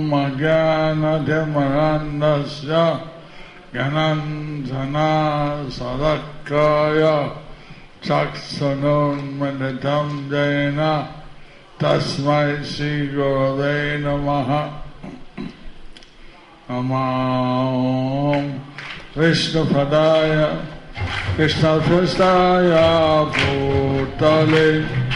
Ajnanatimarandasya Gyananjana Sadakaya Chaksanunmilitam Jena Tasmai Shri Gurave Namaha. Namam Vishnu Padaya Krishna Prastaya Bhutale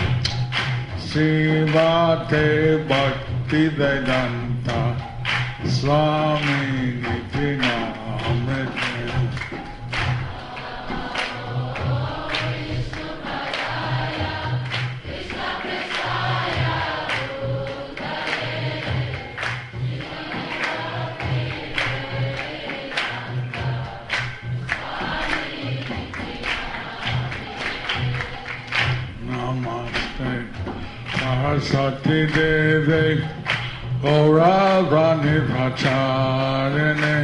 Srimate Bhakti Vedanta Swami Niti Namete. Saraswati Devi Gauravani Pracharini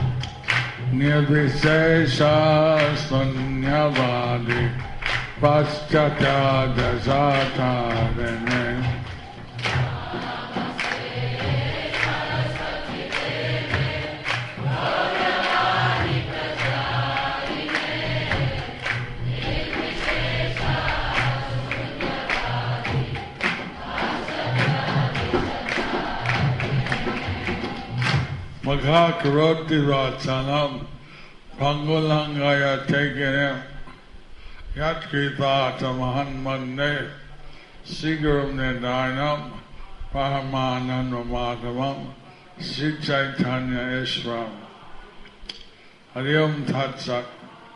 Nirvishesha Sunyavadi Paschatya Jasatarini. Magha Karoti Rachanam Pangulangaya Tekinim Yatkita Tamahan Mande Sigurum Nidainam Paramananda Madhavam Sri Chaitanya Ishram. Hariom Tat Sat.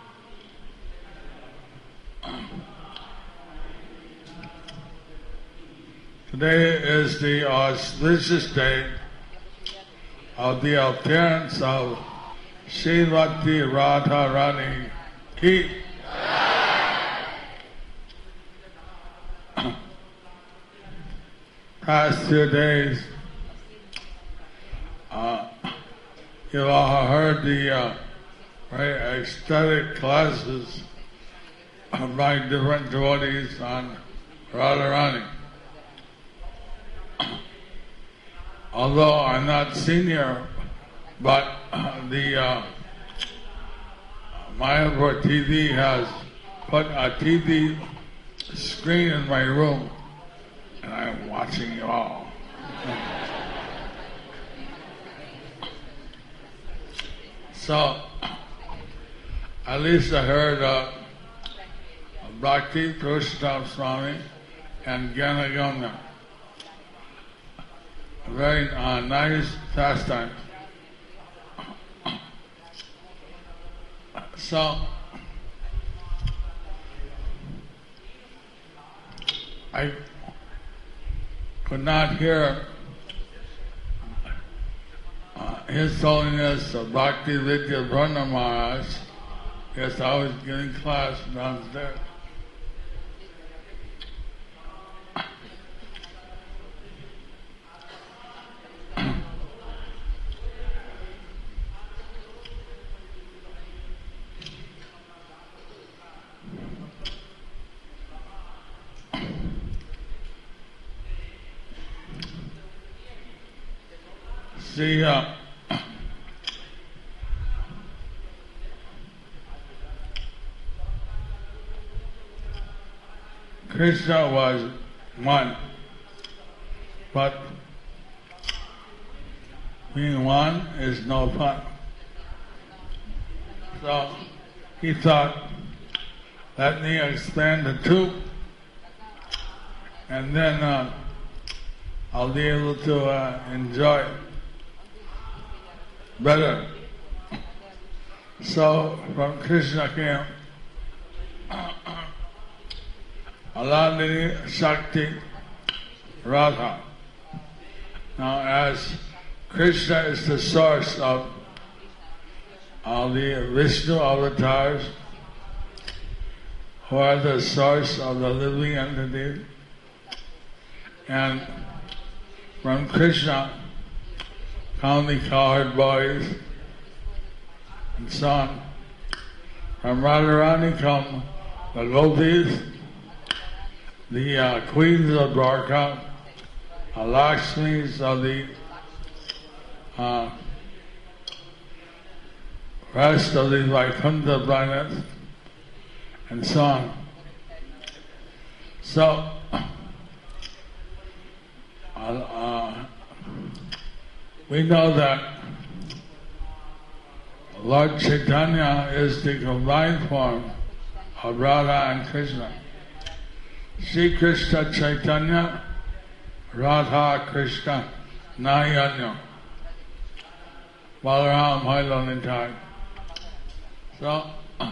Today is the auspicious day of the appearance of Srimati Radharani Ki. Past few days, you all heard the very ecstatic classes by different devotees on Radharani. Although I'm not senior, but the Mayapur TV has put a TV screen in my room, and I'm watching you all. So, at least I heard Bhakti Purushottam Swami and Gyanagama. Very nice pastime. So, I could not hear His Holiness Bhakti Vidya Brahma Maharaj. Yes, I was getting class downstairs. See, Krishna was one, but being one is no fun. So he thought, let me expand to two, and then I'll be able to enjoy it better. So from Krishna came Aladini Shakti Radha. Now as Krishna is the source of all the Vishnu avatars, who are the source of the living entity, and from Krishna come the cowherd boys and so on. From Radharani come the gopis, the queens of Dwarka, the Lakshmis of the uh, rest of the Vaikuntha planets and so on. So, we know that Lord Chaitanya is the combined form of Radha and Krishna. Sri Krishna Chaitanya, Radha Krishna Nayanya. Balaram Hailanitai. So,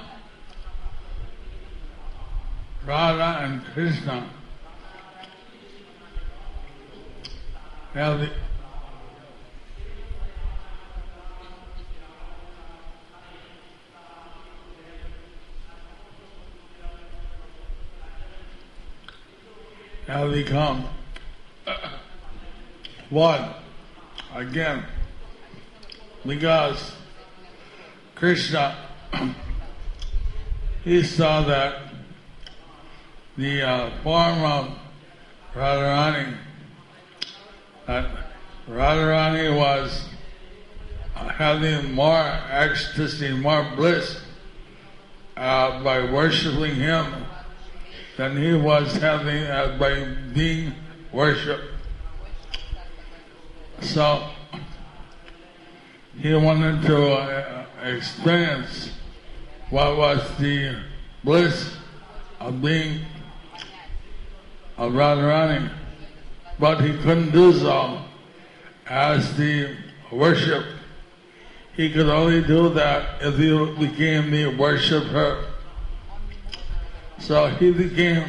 Radha and Krishna have become one again, because Krishna, he saw that the form of Radharani, that Radharani was having more ecstasy, more bliss by worshiping him than he was having by being worshipped. So he wanted to experience what was the bliss of being of Radharani, but he couldn't do so as the worship. He could only do that if he became the worshipper. So he became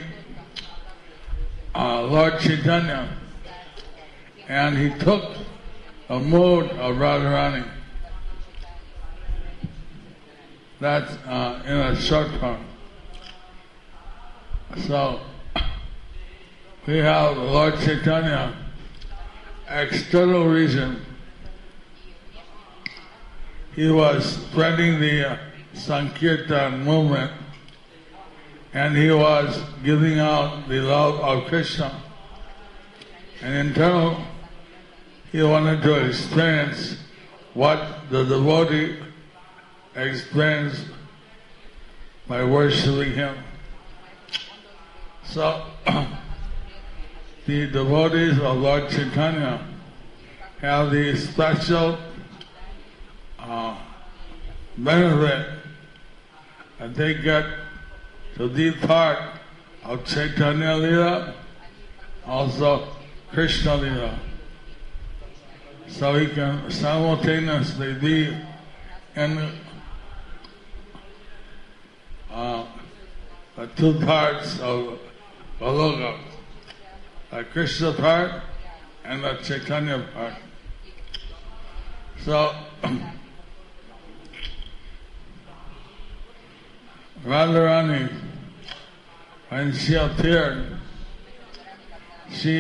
Lord Chaitanya, and he took a mood of Radharani. That's in a short form. So we have Lord Chaitanya, external reason. He was spreading the Sankirtan movement, and he was giving out the love of Krishna. And internal, he wanted to experience what the devotee experienced by worshiping him. So, the devotees of Lord Chaitanya have the special benefit that they get to be part of Chaitanya Leela, also Krishna Leela. So he can simultaneously be in the two parts of Goloka, the Krishna part and the Chaitanya part. So, Radharani, when she appeared, she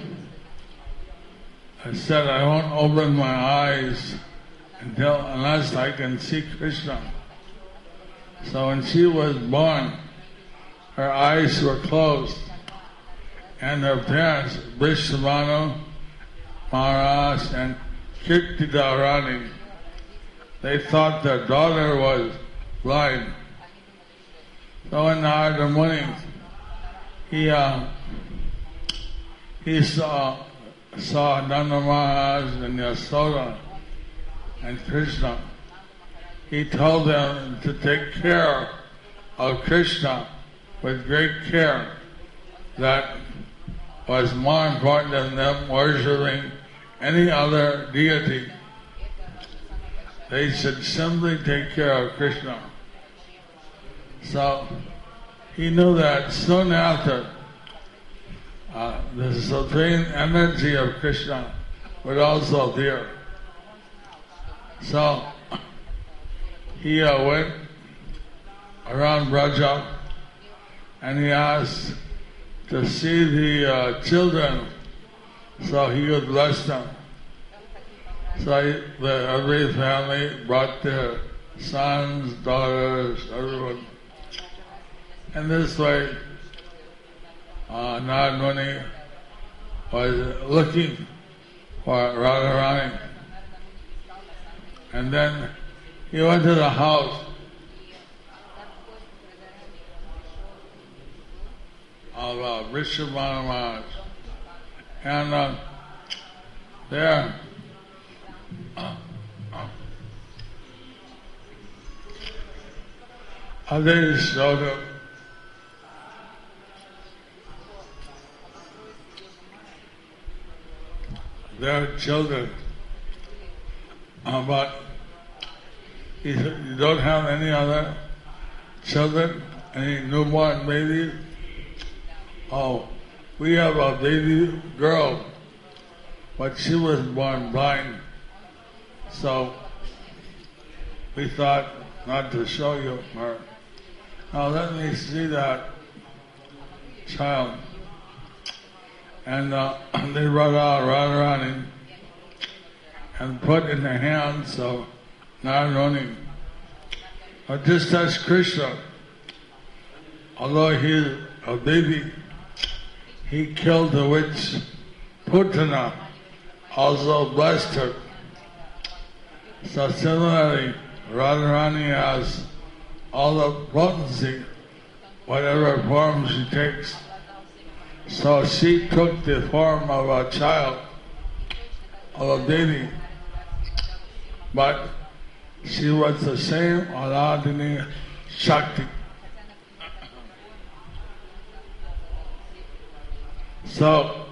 said, I won't open my eyes unless I can see Krishna. So when she was born, her eyes were closed, and her parents, Vrishabhanu Maharaj and Kirtida Rani, they thought their daughter was blind. So in Narada Muni, he saw Nanda Maharaj and Yasoda and Krishna. He told them to take care of Krishna with great care. That was more important than them worshipping any other deity. They should simply take care of Krishna. So he knew that soon after, the supreme energy of Krishna would also appear. So he went around Braja and he asked to see the children so he could bless them. So every family brought their sons, daughters, everyone. And this way, Narada Muni was looking for Radharani. And then he went to the house of Vrishabhana Maharaj. And there others showed up. Their children, but you don't have any other children, any newborn babies? Oh, we have a baby girl, but she was born blind, so we thought not to show you her. Now let me see that child. And they brought out Radharani and put in the hands of Narayana. But just as Krishna, although he's a baby, he killed the witch Putana, also blessed her. So similarly, Radharani has all the potency, whatever form she takes. So she took the form of a child, of a baby, but she was the same Aladini Shakti. So,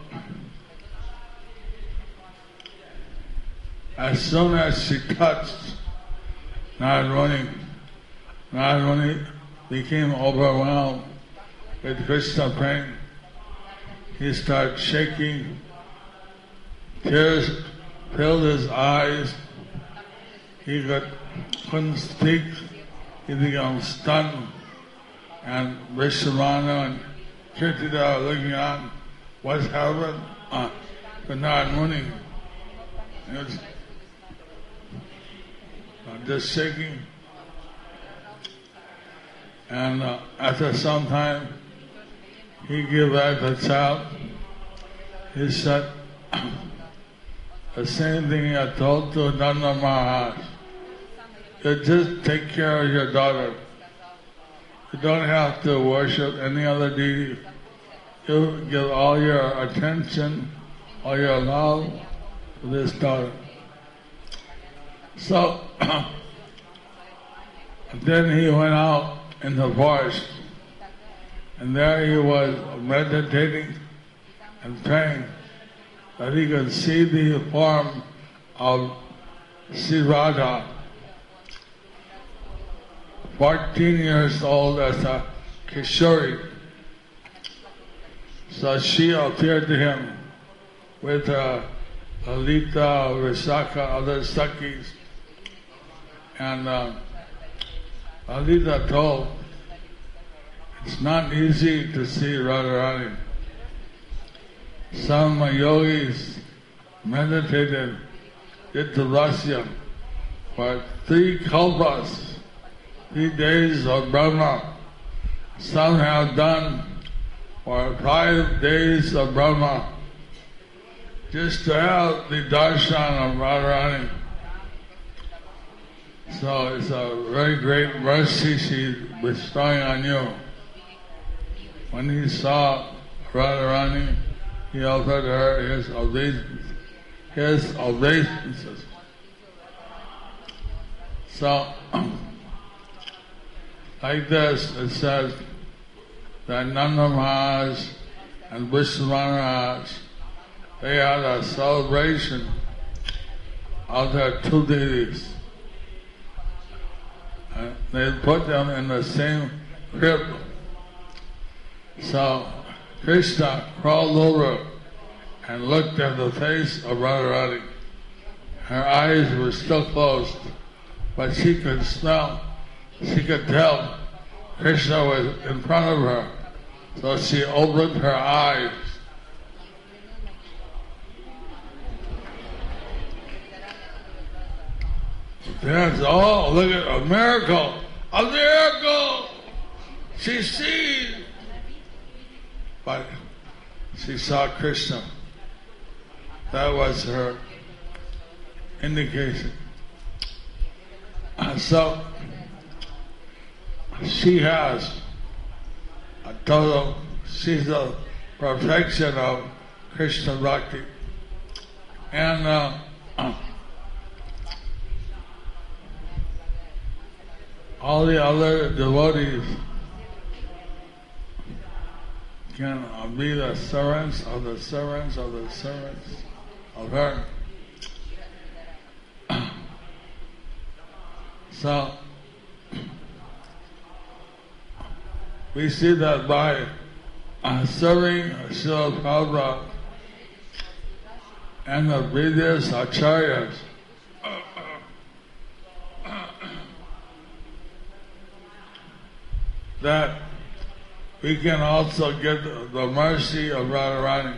as soon as she touched Narayana, Narayana became overwhelmed with Krishna prema. He started shaking, tears filled his eyes, he couldn't speak, he became stunned, and Vrishabhana and Kirtida were looking on what's happened to Narayana. He was just shaking. And after some time, he gave back the child. He said the same thing he had told to Nanda Maharaj. You just take care of your daughter. You don't have to worship any other deity. You give all your attention, all your love to this daughter. So then he went out in the forest, and there he was meditating and praying that he could see the form of Sri Radha, 14 years old as a Kishori. So she appeared to him with Lalita, Visakha, other Sakhis, and Lalita told, it's not easy to see Radharani. Some yogis meditated did Rasya for 3 kalpas, 3 days of Brahma. Some have done for 5 days of Brahma, just to have the darshan of Radharani. So it's a very great mercy she's bestowing on you. When he saw Radharani, he offered her his obeisances. So, like this, it says that Nanda Maharaj and Vrishabhana Maharaj, they had a celebration of their 2 deities. They put them in the same crib. So Krishna crawled over and looked at the face of Radharani. Her eyes were still closed, but she could smell, she could tell Krishna was in front of her. So she opened her eyes. Yes, oh, look at a miracle! A miracle! She sees. But she saw Krishna. That was her indication. So she has a total, she's the perfection of Krishna Bhakti. And all the other devotees can be the servants of the servants of the servants of her. So we see that by serving Srila Prabhupada and the previous acharyas, that we can also get the mercy of Radharani.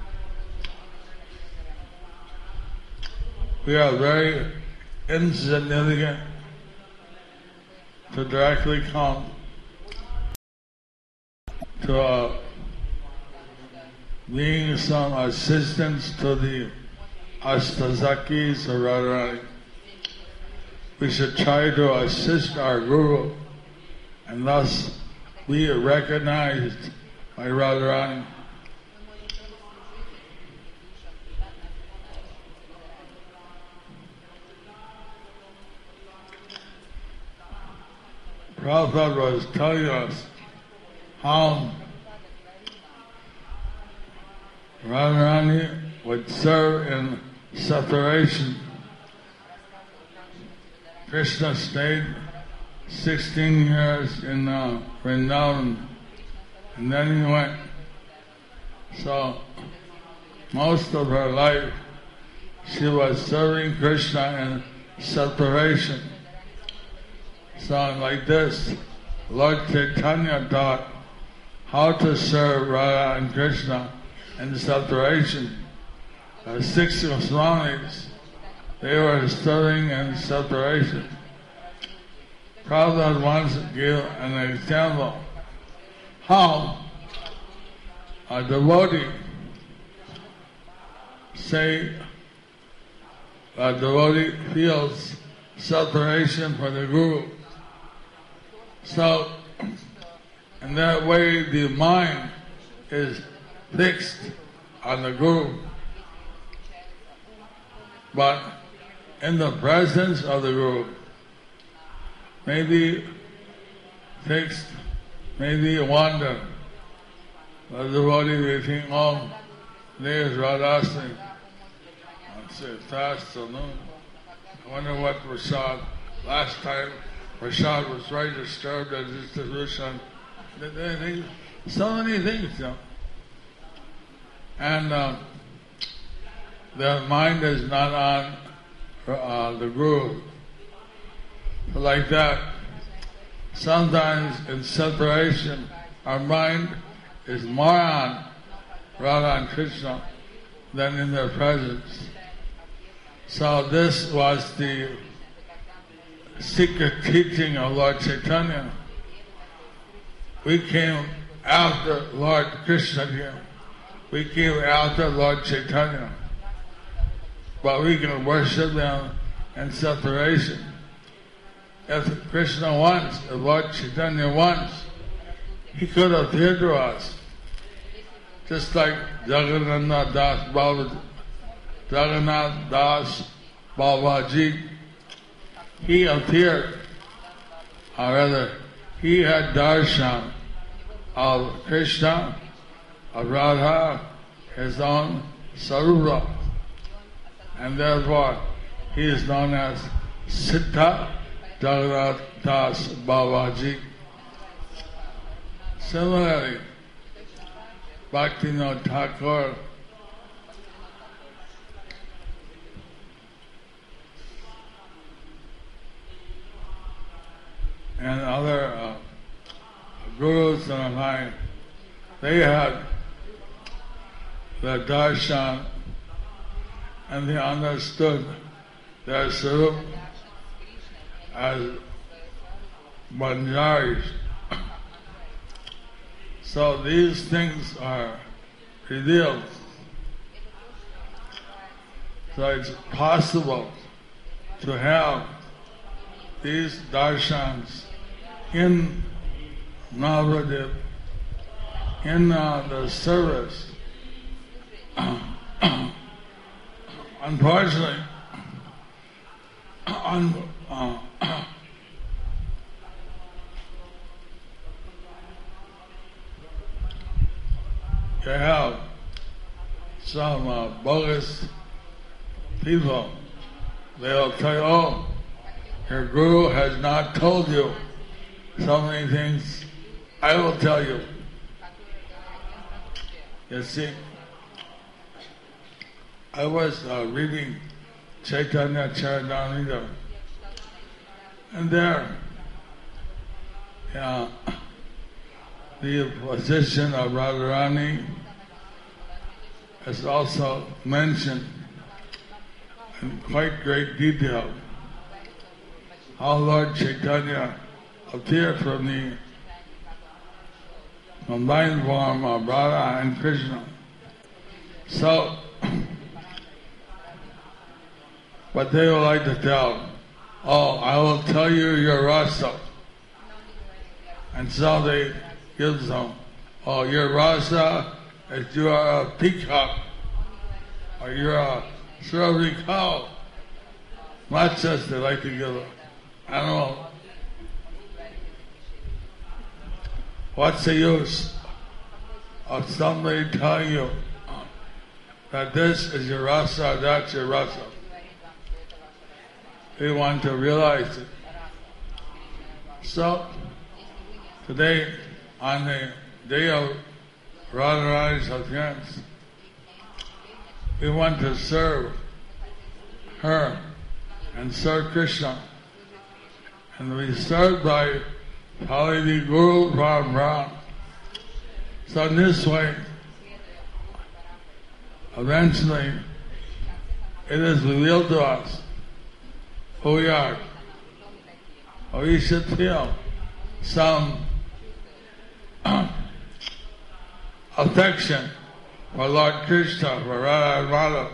We are very insignificant to directly come to being some assistance to the Astasakis of Radharani. We should try to assist our Guru and thus be recognized by Radharani. Prabhupada was telling us how Radharani would serve in separation. Krishna stayed 16 years in Vrindavan, and then he went. So most of her life she was serving Krishna in separation. So like this, Lord Chaitanya taught how to serve Radha and Krishna in separation. The 6 Goswamis, they were serving in separation. Prabhupada once gave an example how a devotee, say a devotee feels separation from the Guru. So in that way the mind is fixed on the Guru. But in the presence of the Guru, maybe fixed, maybe wander. The devotee will think, oh, today is Radhastami. It's afternoon. I wonder what Prasad, last time Prasad was very disturbed at his devotion. So many things, you know. And their mind is not on the Guru. Like that, sometimes in separation, our mind is more on Radha and Krishna than in their presence. So this was the secret teaching of Lord Chaitanya. We came after Lord Krishna came. We came after Lord Chaitanya. But we can worship them in separation. If Krishna wants, if Lord Chaitanya wants, he could appear to us. Just like Jagannath Das Babaji, he appeared, or rather, he had darshan of Krishna, of Radha, his own Sarupa, and therefore he is known as Siddha Jagannath Das Babaji. Similarly, Bhaktivinoda Thakur and other gurus in our line, they had the darshan and they understood their Sarup as Banjaris. So these things are revealed. So it's possible to have these darshans in Navadip, in the service. Unfortunately, you have some bogus people. They'll tell you, oh, your guru has not told you so many things. I will tell you. You see, I was reading Chaitanya Charitamrita, and there, the position of Radharani is also mentioned in quite great detail. How Lord Chaitanya appeared from the combined form of Radha and Krishna. So, but they would like to tell, oh, I will tell you your rasa. And so they give some, oh, your rasa is you are a peacock, or you're a strawberry cow. Not just they like to give an animal. What's the use of somebody telling you that this is your rasa, that's your rasa? We want to realize it. So, today, on the day of Radharani's appearance, we want to serve her and serve Krishna. And we start by following the Guru Parampara. So in this way, eventually, it is revealed to us who we are. Or we should feel some affection for Lord Krishna, for Radha and Madhava.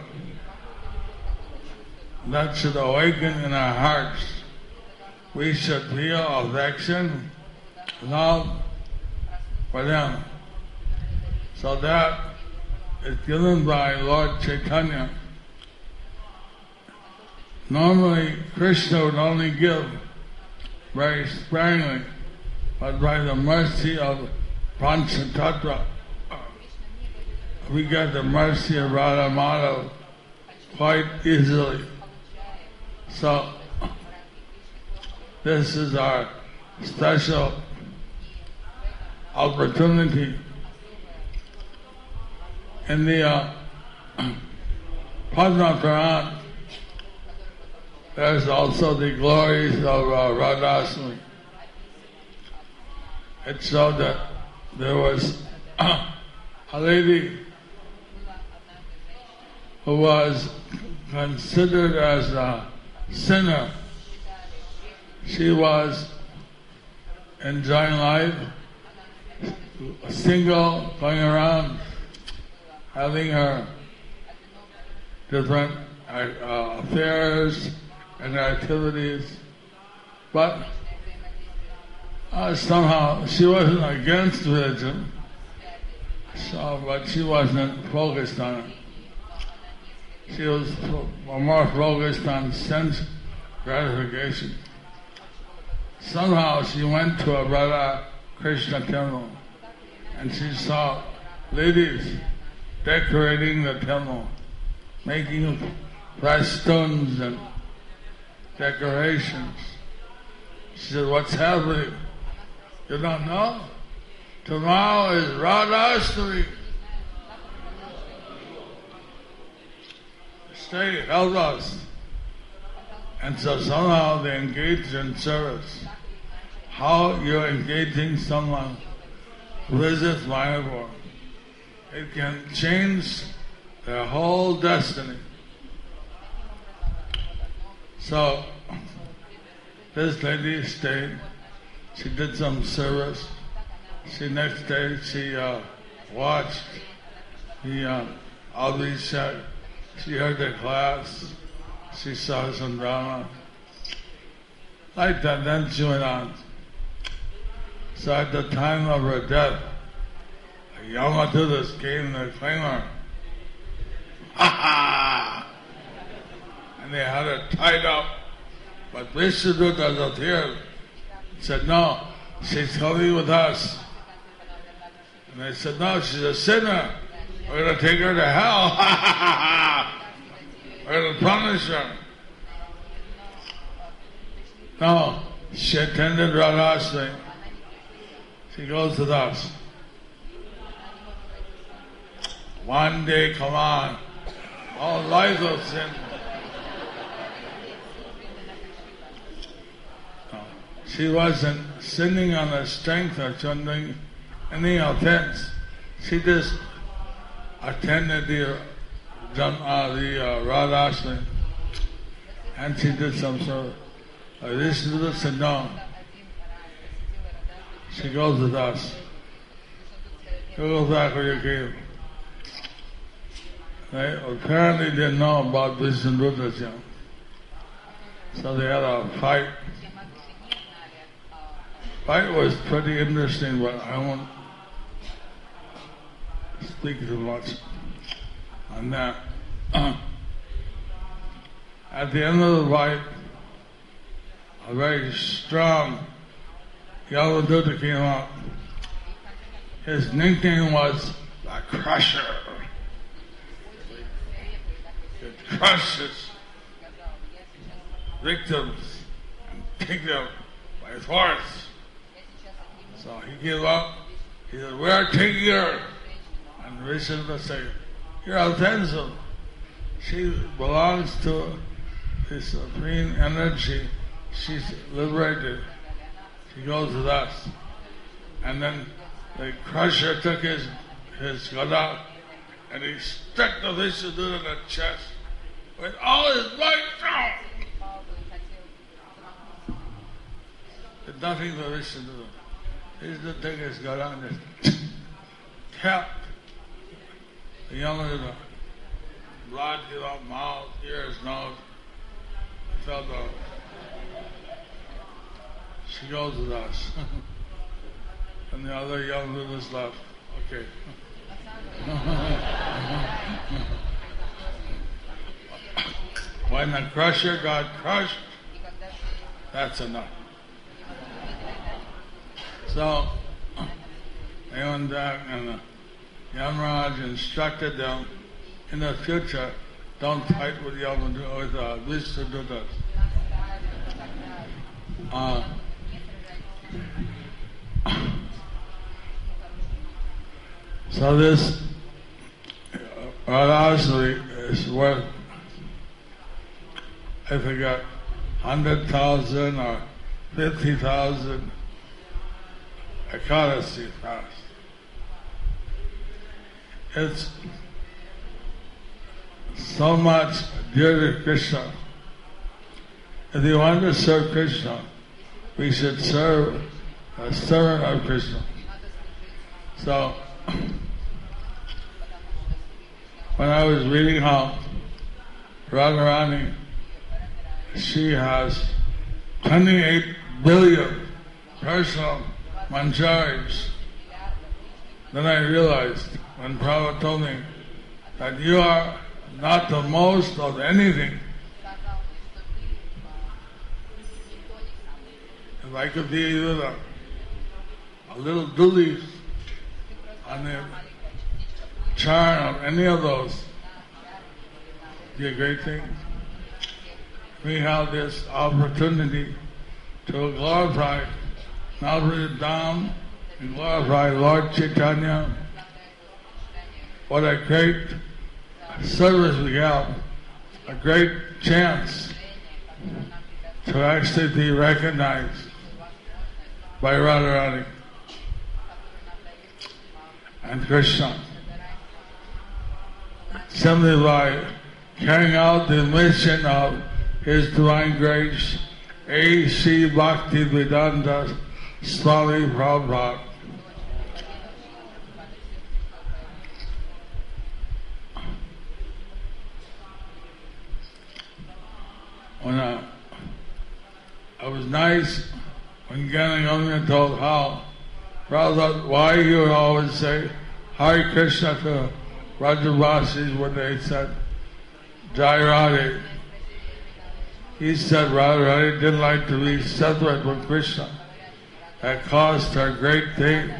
That should awaken in our hearts. We should feel affection, love for them. So that is given by Lord Chaitanya. Normally, Krishna would only give very sparingly, but by the mercy of Panchatattva, we get the mercy of Radha Madhava quite easily. So, this is our special opportunity. In the Padma Purana, there's also the glories of Radhaswami. It showed that there was a lady who was considered as a sinner. She was enjoying life, single, going around, having her different affairs and activities, but somehow she wasn't against religion, but she wasn't focused on it. She was more focused on sense gratification. Somehow she went to a Radha Krishna temple and she saw ladies decorating the temple, making festoons and decorations. She said, what's happening? You don't know? Tomorrow is Radhashtami. Stay, help us. And so somehow they engaged in service. How you're engaging someone who visits Mayapur, it can change their whole destiny. So, this lady stayed, she did some service. Next day she watched the Abhishek, she heard the class, she saw some drama. Like that, then she went on. So at the time of her death, Yamadutas came to claim her. Ha ha! And they had her tied up. But Vishnuduta appeared. Said, no, she's coming with us. And they said, no, she's a sinner. We're going to take her to hell. Ha ha ha! We're going to punish her. No, she attended Radhashri. She goes with us. One day, come on, all lives of sin. No, she wasn't sinning on the strength of doing any offense. She just attended the Radhashri, and she did some sort of. Vishnu said no. She goes with us. Go back where you came. They apparently didn't know about Vishnudutas yet. So they had a fight. Fight was pretty interesting, but I won't speak too much on that. At the end of the fight, a very strong Yamaduta came up. His nickname was the Crusher. It crushes victims and takes them by force. So he gave up. He said, we are taking her. And Vishnu said, you're offensive. She belongs to the supreme energy. She's liberated. She goes with us. And then the Crusher took his gada and he struck the Vishnuduta in the chest with all his might. Did nothing to Vishnuduta. He just took his gada and just tapped the Yamaduta. Blood came out, mouth, ears, nose. He felt the. She goes with us. And the other Yamadutas left. Okay. When the Crusher got crushed, that's enough. So they went back and Yamaraj instructed them in the future, don't fight with Vishnudutas. So this Radhashri is worth, I forgot, 100,000 or 50,000 Ekadasi fast. It's so much dear to Krishna. If you want to serve Krishna, we should serve a servant of Krishna. So, when I was reading how Radharani, she has 28 billion personal manjaris, then I realized when Prabhupada told me that you are not the most of anything. If I could be even a little duli on the charm of any of those, it'd be a great thing. We have this opportunity to glorify, now bring it down and glorify Lord Chaitanya. What a great service we have, a great chance to actually be recognized by Radharani and Krishna, simply by carrying out the mission of His Divine Grace, A.C. Bhaktivedanta Swami Prabhupada. When I it was nice when Gyanagambhira told how Prabhupada, why he would always say Hare Krishna to Rajavasis when they said Jai Radhe. He said Radharani didn't like to be separate from Krishna. That caused her great pain.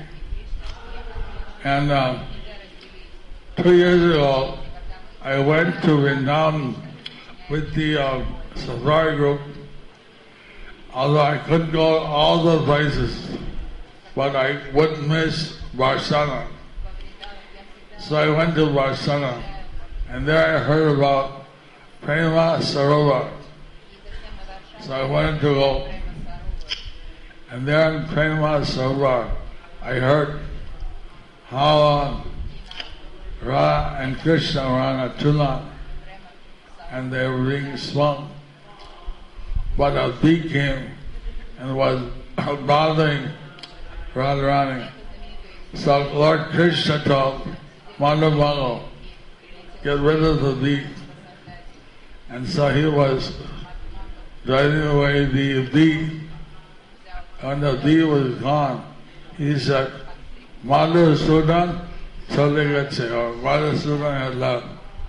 And 2 years ago, I went to Vrindavan with the safari group, although I couldn't go all the places, but I wouldn't miss Varsana. So I went to Varsana, and there I heard about Prema Sarovar. So I wanted to go. And there in Prema Sarovar, I heard how Radha and Krishna were on a tuna, and they were being swung. But a bee came and was bothering Radharani. So Lord Krishna told Madhavango, get rid of the bee. And so he was driving away the bee. When the bee was gone, he said, Madhusudan Chalegatse, or Madhusudan had left.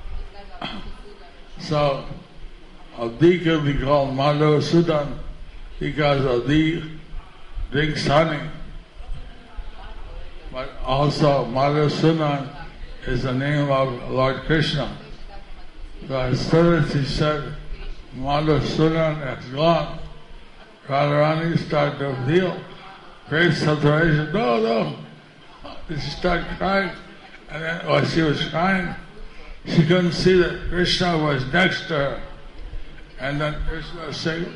So a bee can be called Madhusudan because a bee drinks honey. But also Madhusudan is the name of Lord Krishna. So as soon as he said Madhusudan has gone, Radharani started to feel great separation. No. She started crying. And then while she was crying, she couldn't see that Krishna was next to her. And then Krishna was saying,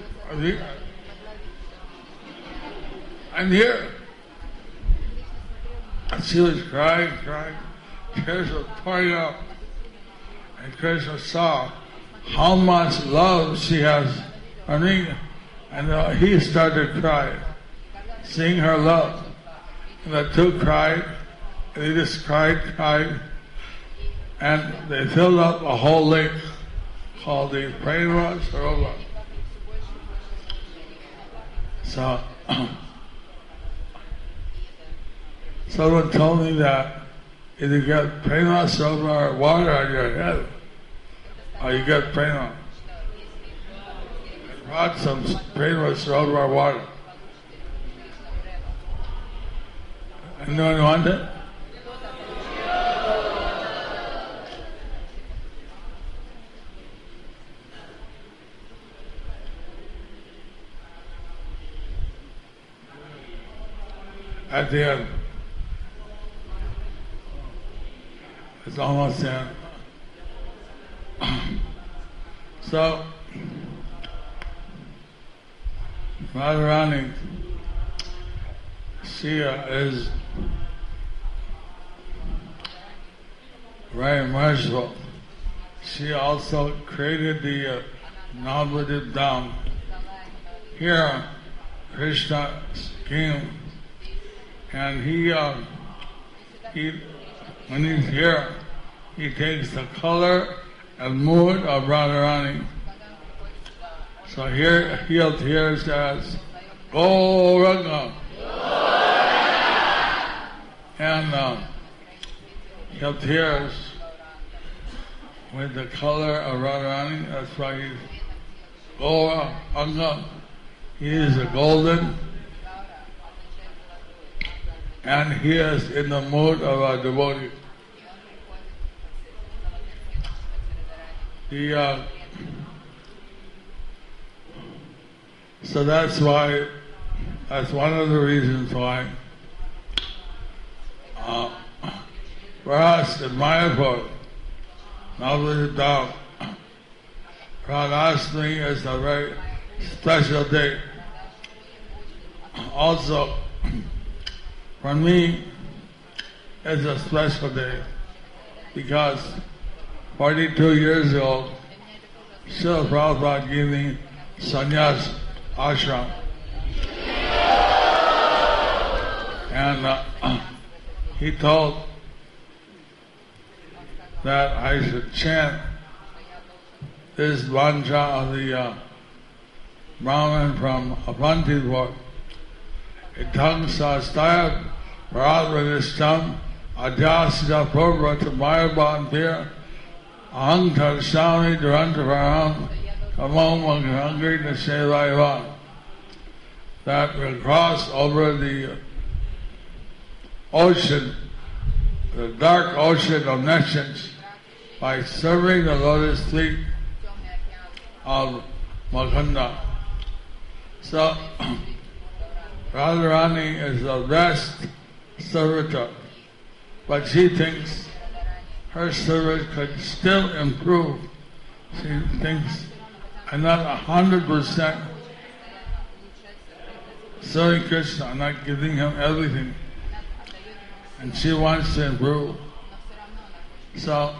I'm here. And she was crying. Tears were pouring out. And Krishna saw how much love she has for me. And he started crying, seeing her love. And the two cried, and they just cried. And they filled up a whole lake called the Prema Sarovar. So, someone told me that if you get Prema Sarovar water on your head, or you get Prema, I brought some Prema Sarovar water. Anyone want it? At the end. It's almost there. So, Radharani, she is very merciful. She also created the Navadip Dham. Here, Krishna came, and he when he's here, he takes the color and mood of Radharani. So here he appears as Gauranga. And he appears with the color of Radharani. That's why he's Gauranga. He is a golden, and he is in the mood of a devotee. So that's one of the reasons why for us in Mayapur, Navadip Dham, Radhastami is a very special day. Also, for me, it's a special day because 42 years ago, Srila Prabhupada gave me sannyas ashram. And he told that I should chant this mantra of the Brahmin from Avantipur. Itang sastaya paradvanistam adhyasya purvata mayabhantir ahang tarsami durantaparam kamam hungry to sevaiva. That will cross over the ocean, the dark ocean of nations, by serving the lotus feet of Mukunda. So, Radharani is the best servitor, but she thinks her service could still improve. She thinks, I'm not 100% serving Krishna, I'm not giving him everything. And she wants to improve. So,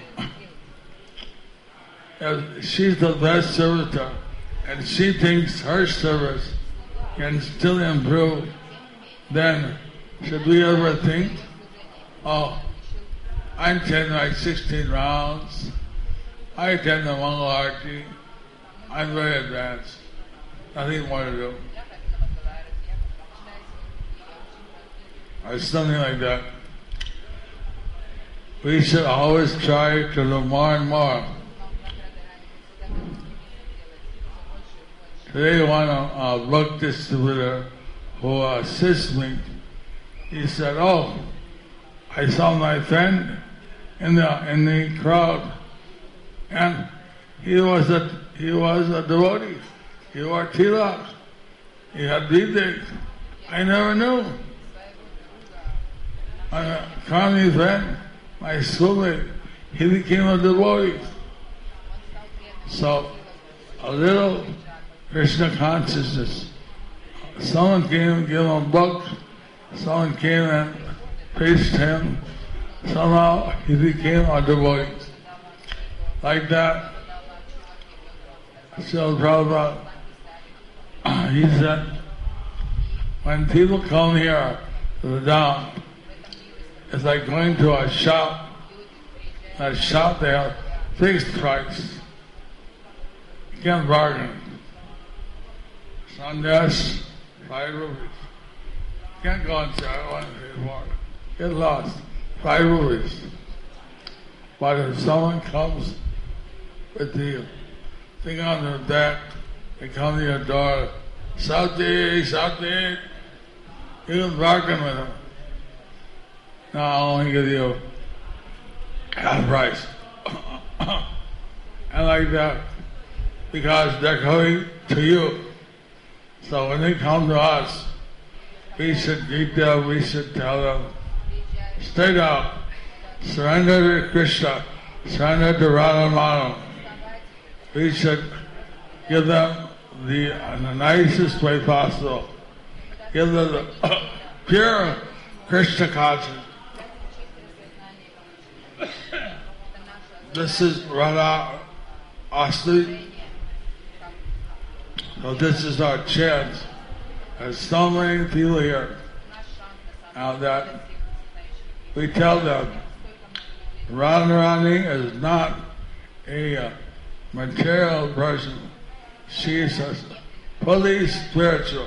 if she's the best servitor, and she thinks her service can still improve, then should we ever think, oh, I attend like 16 rounds, I attend the Mangal Arati, I'm very advanced, nothing more to do. Or something like that. We should always try to do more and more. Today one book distributor who assists me, he said, oh, I saw my friend in the crowd, and he was a devotee. He wore tilak. He had Vedic. I never knew. My Kami friend, my schoolmate, he became a devotee. So, a little Krishna consciousness. Someone came and gave him a book, someone came and preached him, somehow he became a devotee. Like that, Srila Prabhupada, he said, when people come here to the Dham, it's like going to a shop. That shop, they have fixed price. You can't bargain. Sannyas, 5 rupees. You can't go and say, I want to pay more. Get lost. 5 rupees. But if someone comes with the thing on their back, they come to your door, Sati, Sati, you can bargain with them. No, I'll only give you half price. And like that, because they're coming to you. So when they come to us, we should greet them, we should tell them, straight out, surrender to Krishna, surrender to Radharani. We should give them the nicest way possible. Give them the pure Krishna consciousness. This is Radha Ashti. So this is our chance. There's so many people here now that we tell them Radharani is not a material person. She is fully spiritual.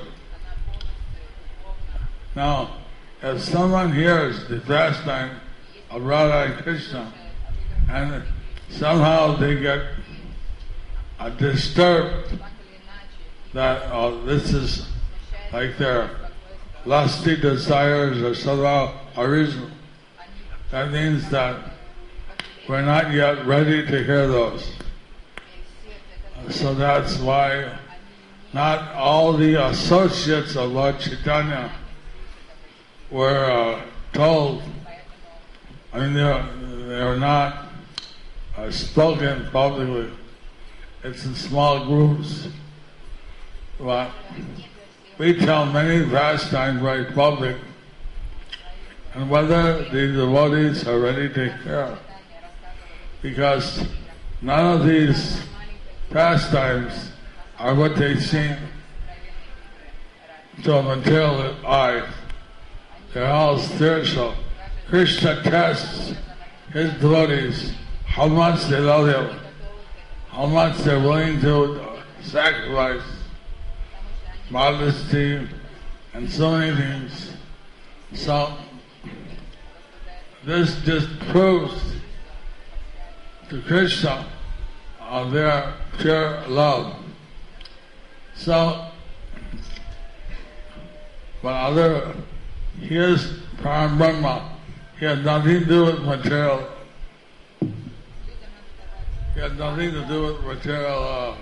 Now, if someone hears the pastime of Radha and Krishna, and somehow they get disturbed that this is like their lusty desires or somehow original, that means that we're not yet ready to hear those. So that's why not all the associates of Lord Chaitanya were told, I mean they were not spoken publicly. It's in small groups. But we tell many pastimes very public, and whether the devotees are ready to hear, because none of these pastimes are what they seem to a material eye. They're all spiritual. Krishna tests his devotees, how much they love him, how much they're willing to sacrifice modesty, and so many things. So this just proves to Krishna their pure love. So, but he is Param Brahma. He has nothing to do with material. He has nothing to do with material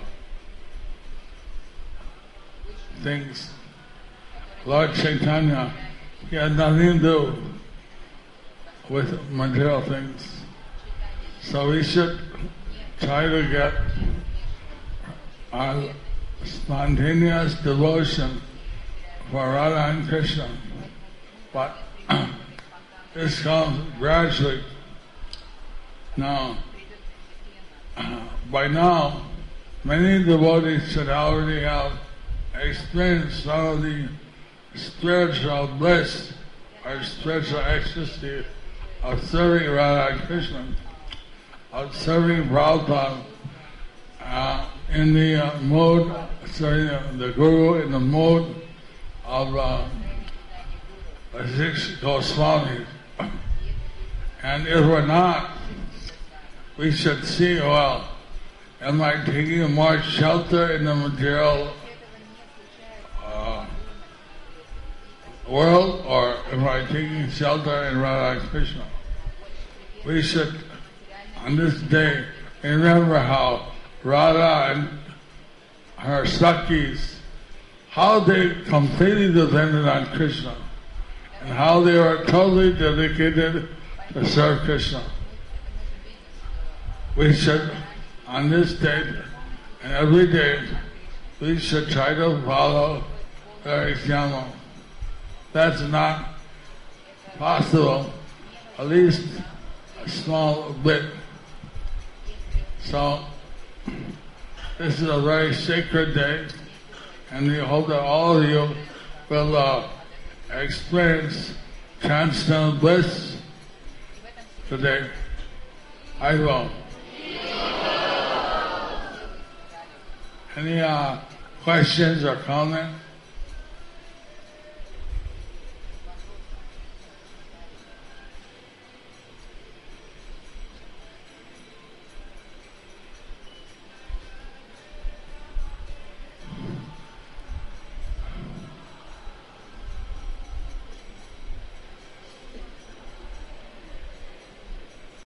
things. Lord Chaitanya, he has nothing to do with material things. So we should try to get our spontaneous devotion for Radha and Krishna. But this comes gradually. Now, by now, many devotees should already have experienced some of the spiritual bliss or spiritual ecstasy of serving Radha and Krishna, of serving Prabhupada in the mode, serving the Guru in the mode of six Goswamis. And if we're not, we should see, well, am I taking more shelter in the material world, or am I taking shelter in Radha and Krishna? We should, on this day, remember how Radha and her Sakhis, how they completely depended on Krishna, and how they were totally dedicated to serve Krishna. We should, on this day and every day, we should try to follow their example. That's not possible, at least a small bit. So, this is a very sacred day, and we hope that all of you will experience transcendental bliss today. I will. Any questions or comments?